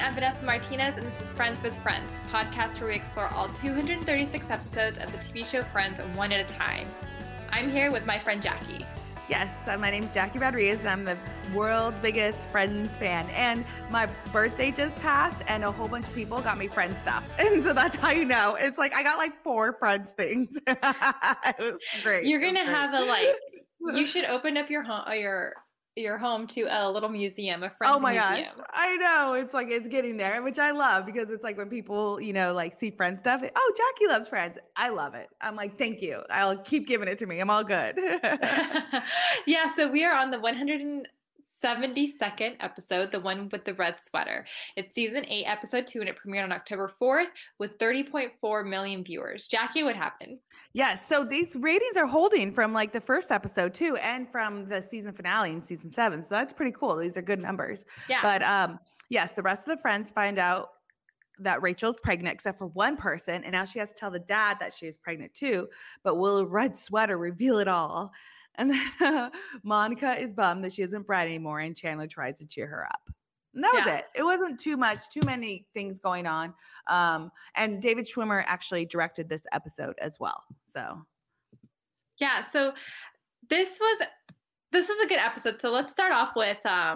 I'm Vanessa Martinez, and this is Friends with Friends, a podcast where we explore all 236 episodes of the TV show Friends one at a time. I'm here with my friend Jackie. Yes, my name's Jackie Rodriguez. I'm the world's biggest Friends fan. And my birthday just passed, and a whole bunch of people got me Friends stuff. And so that's how you know. It's like I got like 4 Friends things. It was great. You're going to have you should open up your home to a little museum, a Friends museum. Oh my gosh, I know. It's like, it's getting there, which I love because it's like when people, like see Friends stuff, oh, Jackie loves Friends. I love it. I'm like, thank you. I'll keep giving it to me. I'm all good. Yeah. So we are on the 172nd episode, the one with the red sweater. It's season 8, episode 2, and it premiered on October 4th with 30.4 million viewers. Jackie, what happened? Yes. So these ratings are holding from like the first episode too, and from the season finale in season 7. So that's pretty cool. These are good numbers. Yeah. But yes, the rest of the friends find out that Rachel's pregnant, except for one person. And now she has to tell the dad that she is pregnant too. But will a red sweater reveal it all? And then Monica is bummed that she isn't bright anymore, and Chandler tries to cheer her up. And that was it. It wasn't too many things going on. And David Schwimmer actually directed this episode as well. So yeah, so this was a good episode. So let's start off with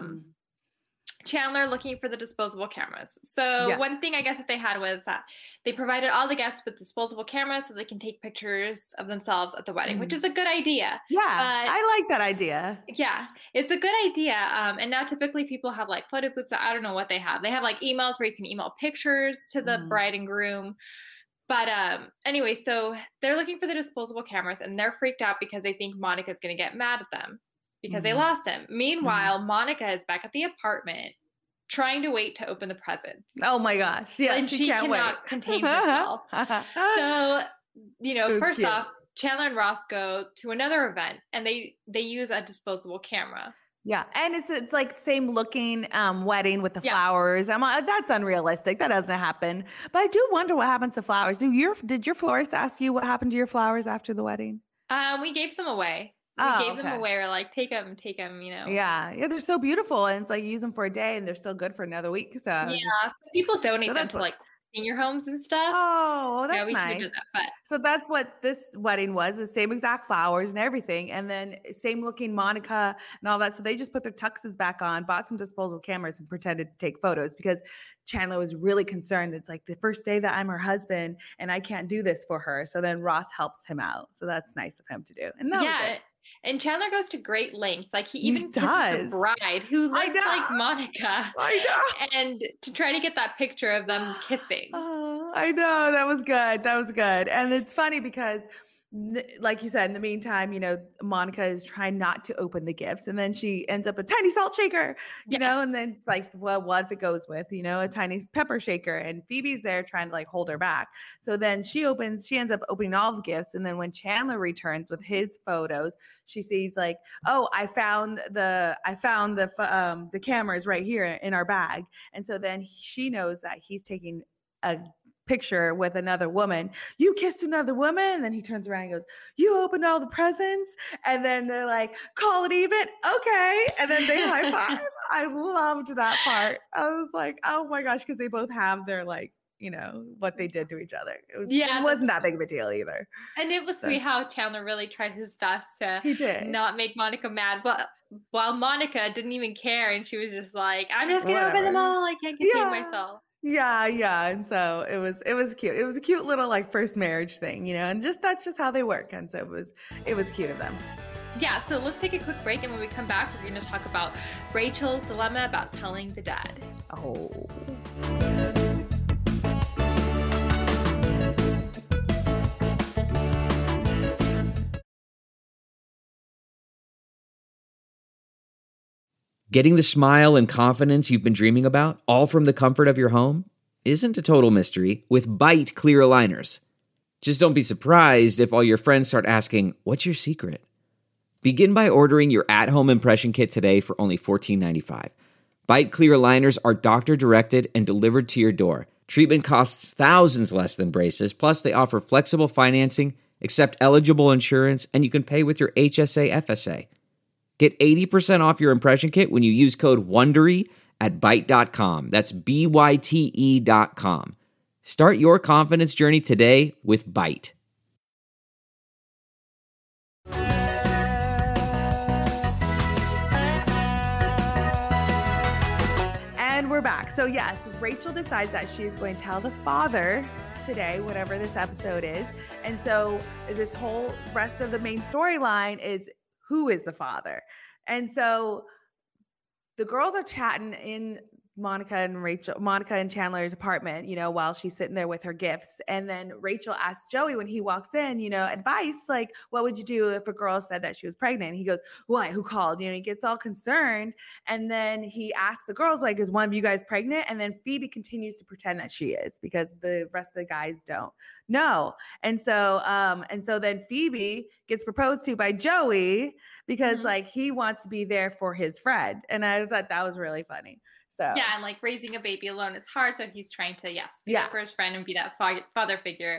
Chandler looking for the disposable cameras. So one thing I guess that they had was they provided all the guests with disposable cameras so they can take pictures of themselves at the wedding, which is a good idea. Yeah, I like that idea. Yeah, it's a good idea. And now typically people have like photo booths. I don't know what they have. They have like emails where you can email pictures to the bride and groom. But anyway, so they're looking for the disposable cameras, and they're freaked out because they think Monica's going to get mad at them because they lost him. Meanwhile, Monica is back at the apartment trying to wait to open the presents. Oh my gosh. Yeah. And she cannot contain herself. So, first cute. off, Chandler and Ross go to another event, and they use a disposable camera. Yeah. And it's like same looking wedding with the flowers. I'm like, that's unrealistic. That doesn't happen. But I do wonder what happens to flowers. Did your florist ask you what happened to your flowers after the wedding? We gave some away. We gave them away. We're like, take them, Yeah, they're so beautiful, and it's like use them for a day, and they're still good for another week. So so people donate them to like senior homes and stuff. Oh, that's we nice. should do that. So that's what this wedding was, the same exact flowers and everything, and then same looking Monica and all that. So they just put their tuxes back on, bought some disposable cameras, and pretended to take photos because Chandler was really concerned. It's like the first day that I'm her husband, and I can't do this for her. So then Ross helps him out. So that's nice of him to do. And that was it. And Chandler goes to great lengths. Like he even kisses the bride who looks like Monica. I know. And to try to get that picture of them kissing. Oh, I know. That was good. And it's funny because like you said, in the meantime, Monica is trying not to open the gifts, and then she ends up a tiny salt shaker, you know, and then it's like, well, what if it goes with, a tiny pepper shaker, and Phoebe's there trying to like hold her back. So then she ends up opening all the gifts. And then when Chandler returns with his photos, she sees like, oh, I found the cameras right here in our bag. And so then she knows that he's taking a picture with another woman. You kissed another woman? And then he turns around and goes, you opened all the presents? And then they're like, call it even? Okay. And then they high five. I loved that part. I was like, oh my gosh, because they both have their like, what they did to each other. It wasn't that big of a deal either. And it was sweet how Chandler really tried his best to not make Monica mad. But while Monica didn't even care, and she was just like, I'm just going to open them all. I can't contain myself. Yeah. And so it was cute. It was a cute little like first marriage thing, and that's just how they work. And so it was cute of them. Yeah. So let's take a quick break. And when we come back, we're going to talk about Rachel's dilemma about telling the dad. Oh. Getting the smile and confidence you've been dreaming about, all from the comfort of your home, isn't a total mystery with Byte clear aligners. Just don't be surprised if all your friends start asking, what's your secret? Begin by ordering your at-home impression kit today for only $14.95. Byte clear aligners are doctor-directed and delivered to your door. Treatment costs thousands less than braces, plus they offer flexible financing, accept eligible insurance, and you can pay with your HSA FSA. Get 80% off your impression kit when you use code WONDERY at Byte.com. That's BYTE.com. Start your confidence journey today with Byte. And we're back. So yes, Rachel decides that she is going to tell the father today, whatever this episode is. And so this whole rest of the main storyline is who is the father. And so the girls are chatting in Monica and Chandler's apartment, while she's sitting there with her gifts. And then Rachel asks Joey when he walks in, advice, like, what would you do if a girl said that she was pregnant? And he goes, what? Who called? He gets all concerned. And then he asks the girls, like, is one of you guys pregnant? And then Phoebe continues to pretend that she is because the rest of the guys don't know. And so then Phoebe gets proposed to by Joey because like he wants to be there for his friend. And I thought that was really funny. So yeah, and like raising a baby alone, it's hard. So he's trying to be there for his friend and be that father figure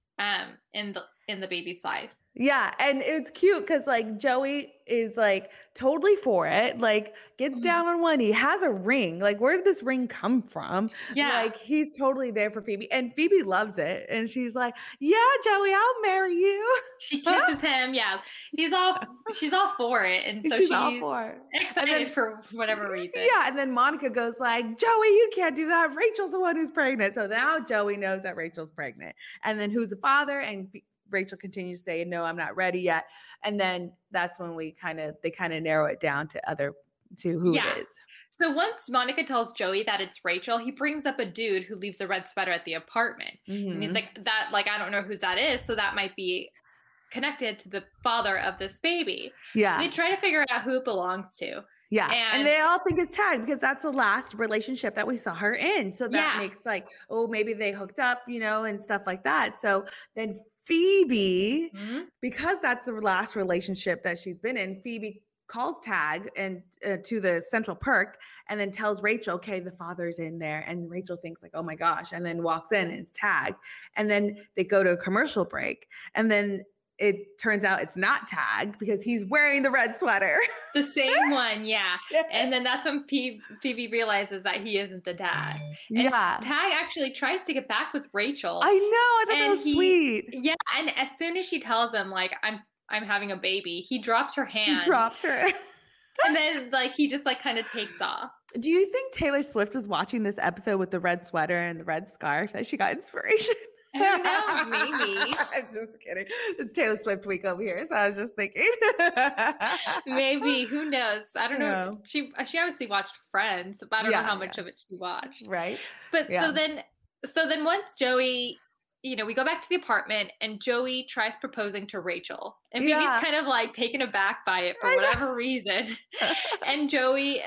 in the baby's life. Yeah, and it's cute because like Joey is like totally for it, like gets down on one knee, has a ring. Like, where did this ring come from? Yeah, like he's totally there for Phoebe, and Phoebe loves it, and she's like, "Yeah, Joey, I'll marry you." She kisses him. Yeah, she's all for it, and so she's all for it. excited for whatever reason. Yeah, and then Monica goes like, "Joey, you can't do that. Rachel's the one who's pregnant." So now Joey knows that Rachel's pregnant, and then who's the father? And Rachel continues to say, "No, I'm not ready yet." And then that's when they kind of narrow it down to who it is. So once Monica tells Joey that it's Rachel, he brings up a dude who leaves a red sweater at the apartment. And he's like, I don't know who that is. So that might be connected to the father of this baby. Yeah. So they try to figure out who it belongs to. Yeah. And they all think it's Tag because that's the last relationship that we saw her in. So that makes like, oh, maybe they hooked up, and stuff like that. So then Phoebe, because that's the last relationship that she's been in, Phoebe calls Tag and to the Central Perk and then tells Rachel, okay, the father's in there. And Rachel thinks like, oh my gosh, and then walks in and it's Tag. And then they go to a commercial break. And then it turns out it's not Tag because he's wearing the red sweater. The same one, yeah. Yes. And then that's when Phoebe realizes that he isn't the dad. And Tag actually tries to get back with Rachel. I know. I thought that was sweet. Yeah, and as soon as she tells him, like, I'm having a baby, he drops her hand. He drops her. And then, like, he just, like, kind of takes off. Do you think Taylor Swift was watching this episode with the red sweater and the red scarf that she got inspiration? Who knows? Maybe. I'm just kidding. It's Taylor Swift week over here, so I was just thinking. Maybe. Who knows? I don't know. She obviously watched Friends, but I don't know how much of it she watched. Right. But so then once Joey, we go back to the apartment and Joey tries proposing to Rachel. And Phoebe's kind of like taken aback by it for whatever reason. And Joey,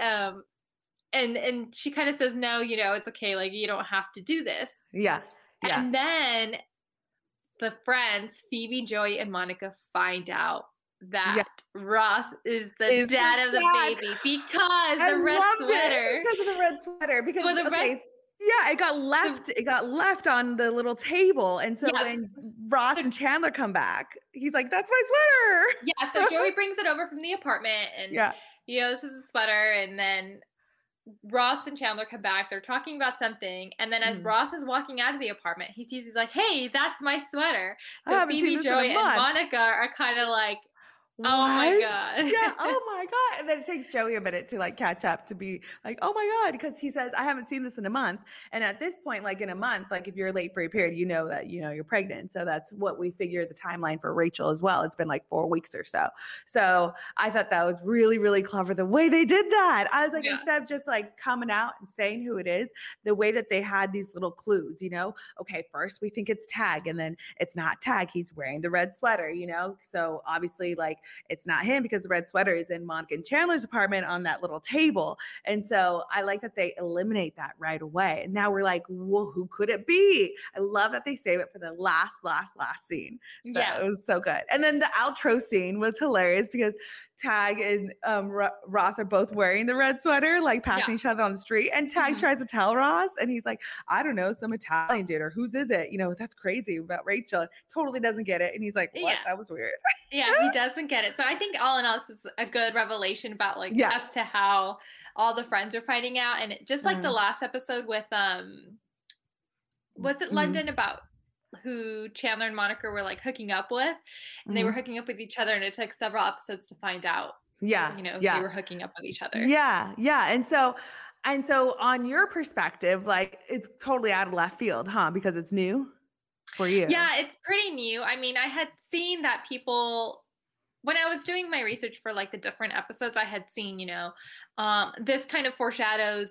and she kind of says, no, it's okay. Like, you don't have to do this. Yeah. Yeah. And then the friends, Phoebe, Joey, and Monica find out that Ross is the dad of the baby because the red sweater. Because of the red sweater. Because it got left on the little table. And so when Ross and Chandler come back, he's like, that's my sweater. Yeah. So Joey brings it over from the apartment and this is a sweater. And then Ross and Chandler come back. They're talking about something. And then as Ross is walking out of the apartment, he's like, hey, that's my sweater. So Phoebe, Joey, and Monica are kind of like, what? Oh my God. Yeah. Oh my God. And then it takes Joey a minute to like catch up to be like, oh my God. Because he says, I haven't seen this in a month. And at this point, like in a month, like if you're late for a period, you know that, you're pregnant. So that's what we figure the timeline for Rachel as well. It's been like 4 weeks or so. So I thought that was really, really clever the way they did that. I was like, instead of just like coming out and saying who it is, the way that they had these little clues, okay, first we think it's Tag and then it's not Tag. He's wearing the red sweater, So obviously like, it's not him because the red sweater is in Monica and Chandler's apartment on that little table. And so I like that they eliminate that right away. And now we're like, well, who could it be? I love that they save it for the last scene. So it was so good. And then the outro scene was hilarious because Tag and Ross are both wearing the red sweater, like passing each other on the street. And Tag tries to tell Ross, and he's like, I don't know, some Italian dude, or whose is it? That's crazy about Rachel. Totally doesn't get it. And he's like, what? Yeah. That was weird. Yeah, he doesn't get it. So I think all in all, this is a good revelation about as to how all the friends are finding out. And just like the last episode with, was it London about who Chandler and Monica were like hooking up with, and they were hooking up with each other, and it took several episodes to find out, they were hooking up with each other. Yeah. And so on your perspective, like it's totally out of left field, huh? Because it's new for you. Yeah, it's pretty new. I mean, I had seen that people, when I was doing my research for like the different episodes, I had seen, this kind of foreshadows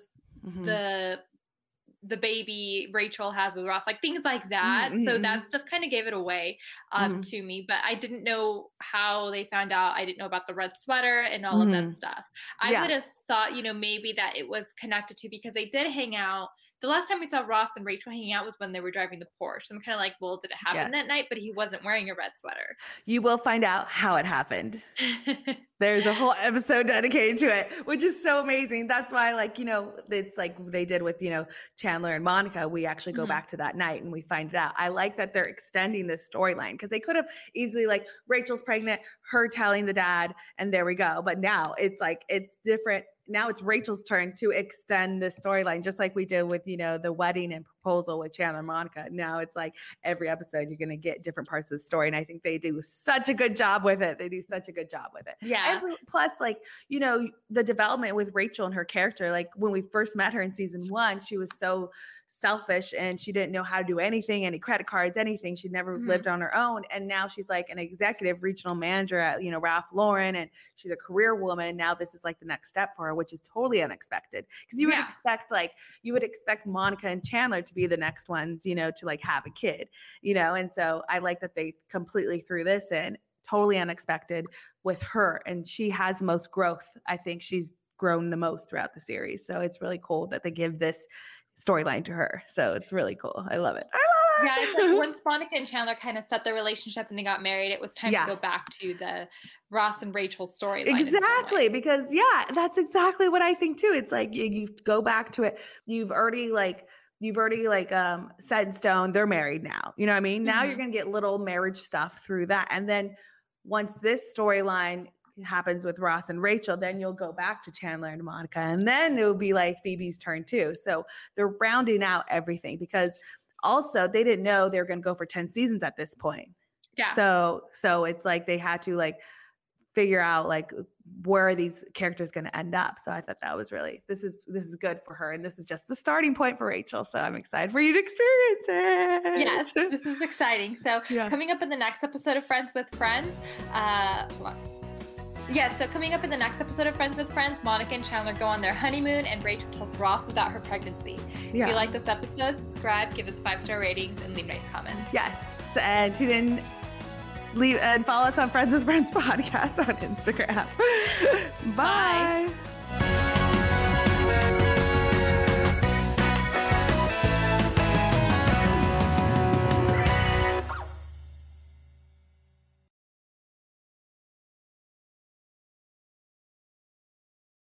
the baby Rachel has with Ross, like things like that. So that stuff kind of gave it away to me, but I didn't know how they found out. I didn't know about the red sweater and all of that stuff. I would have thought, maybe that it was connected to, because they did hang out. The last time we saw Ross and Rachel hanging out was when they were driving the Porsche. So I'm kind of like, well, did it happen that night? But he wasn't wearing a red sweater. You will find out how it happened. There's a whole episode dedicated to it, which is so amazing. That's why, like, it's like they did with, Chandler and Monica. We actually go back to that night and we find it out. I like that they're extending this storyline, because they could have easily, like, Rachel's pregnant, her telling the dad, and there we go. But now it's like, it's different. Now it's Rachel's turn to extend the storyline, just like we did with, the wedding and proposal with Chandler and Monica. Now it's like every episode you're going to get different parts of the story. And I think they do such a good job with it. Yeah. And plus, like, the development with Rachel and her character, like when we first met her in season 1, she was so selfish and she didn't know how to do anything, any credit cards, anything. She'd never lived on her own. And now she's like an executive regional manager at, Ralph Lauren, and she's a career woman. Now this is like the next step for her, which is totally unexpected, because you would expect Monica and Chandler to be the next ones, to like have a kid, and so I like that they completely threw this in, totally unexpected with her. And she has the most growth. I think she's grown the most throughout the series. So it's really cool that they give this storyline to her. So it's really cool. I love it. Yeah, it's like once Monica and Chandler kind of set their relationship and they got married, it was time to go back to the Ross and Rachel storyline. Exactly, because that's exactly what I think too. It's like you go back to it. You've already set in stone. They're married now. You know what I mean? Now you're gonna get little marriage stuff through that, and then once this storyline happens with Ross and Rachel, then you'll go back to Chandler and Monica, and then it'll be like Phoebe's turn too. So they're rounding out everything, because also they didn't know they were going to go for 10 seasons at this point. Yeah. So it's like they had to like figure out like where are these characters going to end up. So I thought that was really, this is good for her. And this is just the starting point for Rachel. So I'm excited for you to experience it. Yes, this is exciting. So coming up in the next episode of Friends with Friends, so coming up in the next episode of Friends with Friends, Monica and Chandler go on their honeymoon, and Rachel tells Ross about her pregnancy. If you like this episode, subscribe, give us 5-star ratings, and leave nice comments. Yes, and tune in, and follow us on Friends with Friends podcast on Instagram. Bye.